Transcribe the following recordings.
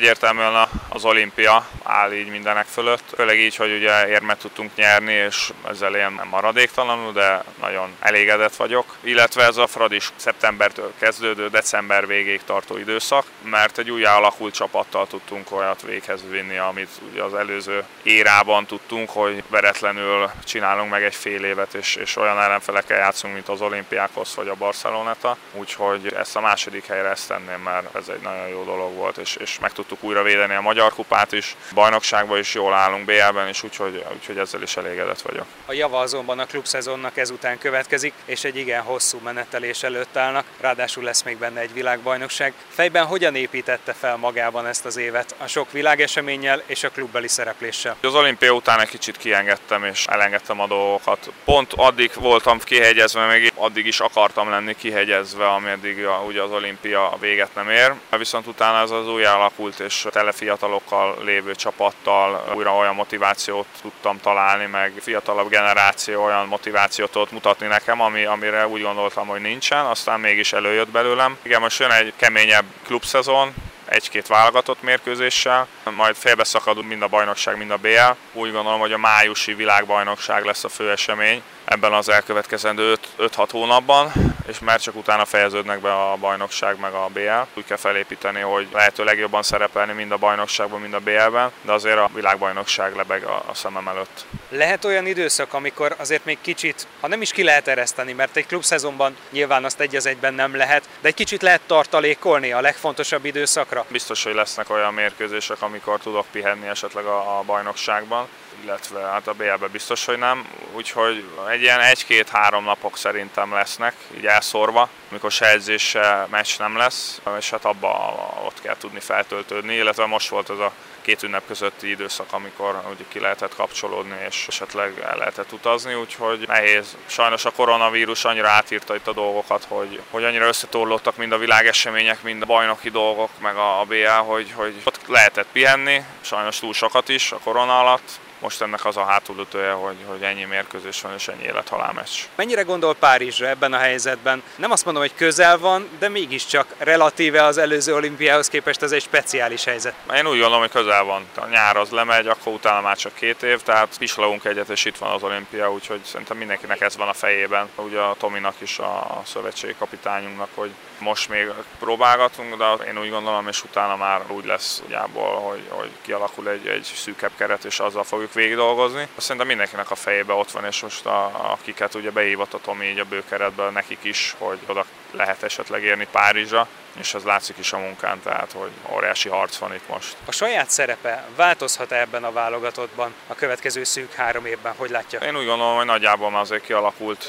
Egyértelműen az olimpia áll így mindenek fölött, főleg így, hogy ugye érmet tudtunk nyerni, és ezzel ilyen maradéktalanul, de nagyon elégedett vagyok. Illetve ez a Fradis szeptembertől kezdődő december végéig tartó időszak, mert egy újjá alakult csapattal tudtunk olyat véghez vinni, amit ugye az előző érában tudtunk, hogy veretlenül csinálunk meg egy fél évet, és olyan ellenfelekkel játszunk, mint az Olympiakos vagy a Barceloneta. Úgyhogy ezt a második helyre ezt tenném, mert ez egy nagyon jó dolog volt, és meg tudtuk újra védeni a Magyar Kupát is, bajnokságban is jól állunk, BL-ben is, úgyhogy ezzel is elégedett vagyok. A java azonban a klubszezonnak ezután következik, és egy igen hosszú menetelés előtt állnak, ráadásul lesz még benne egy világbajnokság. Fejben hogyan építette fel magában ezt az évet a sok világeseménnyel és a klubbeli szerepléssel? Az olimpia után egy kicsit kiengedtem és elengedtem a dolgokat. Pont addig voltam kihegyezve, még addig is akartam lenni kihegyezve, ameddig ugye az olimpia véget nem ér. Viszont utána ez az újjá alakult és tele fiatalokkal lévő csapattal újra olyan motivációt tudtam találni, meg fiatalabb generáció olyan motivációt tudott mutatni nekem, amire úgy gondoltam, hogy nincsen, aztán mégis előjött belőlem. Igen, most jön egy keményebb klubszezon, egy-két válogatott mérkőzéssel, majd félbeszakadunk mind a bajnokság, mind a BL. Úgy gondolom, hogy a májusi világbajnokság lesz a fő esemény ebben az elkövetkezendő 5-6 hónapban, és már csak utána fejeződnek be a bajnokság meg a BL. Úgy kell felépíteni, hogy lehető legjobban szerepelni mind a bajnokságban, mind a BL-ben, de azért a világbajnokság lebeg a szemem előtt. Lehet olyan időszak, amikor azért még kicsit, ha nem is ki lehet ereszteni, mert egy klubszezonban nyilván azt egy az egyben nem lehet, de egy kicsit lehet tartalékolni a legfontosabb időszakra? Biztos, hogy lesznek olyan mérkőzések, amikor tudok pihenni esetleg a bajnokságban, illetve hát a BL-ben biztos, hogy nem. Úgyhogy egy ilyen 1-2-3 napok szerintem lesznek, így elszórva, amikor se edzés, se meccs nem lesz, és hát ott kell tudni feltöltődni, illetve most volt ez a két ünnep közötti időszak, amikor ugye ki lehetett kapcsolódni, és esetleg el lehetett utazni, úgyhogy nehéz. Sajnos a koronavírus annyira átírta itt a dolgokat, hogy annyira összetorlódtak mind a világesemények, mind a bajnoki dolgok, meg a BL, hogy ott lehetett pihenni, sajnos túl sokat is a korona alatt. Most ennek az a hátulütője, hogy ennyi mérkőzés van és ennyi élet-halál meccs. Mennyire gondol Párizsra ebben a helyzetben? Nem azt mondom, hogy közel van, de mégiscsak relatíve az előző olimpiához képest ez egy speciális helyzet. Én úgy gondolom, hogy közel van. A nyár az lemegy, akkor utána már csak 2 év, tehát pislogunk egyet, és itt van az olimpia, úgyhogy szerintem mindenkinek ez van a fejében. Ugye a Tominak is, a szövetségi kapitányunknak, hogy most még próbálgatunk, de én úgy gondolom, és utána már úgy lesz ugyából, hogy kialakul egy szűkebb keret, és azzal fogjuk végig dolgozni. Szerintem mindenkinek a fejében ott van, és most akiket ugye behívott a Tomi így a bőkeretben, nekik is, hogy oda lehet esetleg érni Párizsra, és ez látszik is a munkán, tehát hogy óriási harc van itt most. A saját szerepe változhat-e ebben a válogatottban a következő szűk 3 évben, hogy látja? Én úgy gondolom, hogy nagyjából már azért kialakult.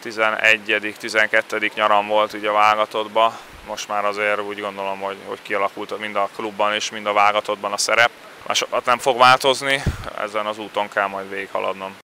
11.-12. nyaram volt ugye a válogatottban, most már azért úgy gondolom, hogy kialakult mind a klubban és mind a válogatottban a szerep. Másokat nem fog változni, ezen az úton kell majd végighaladnom.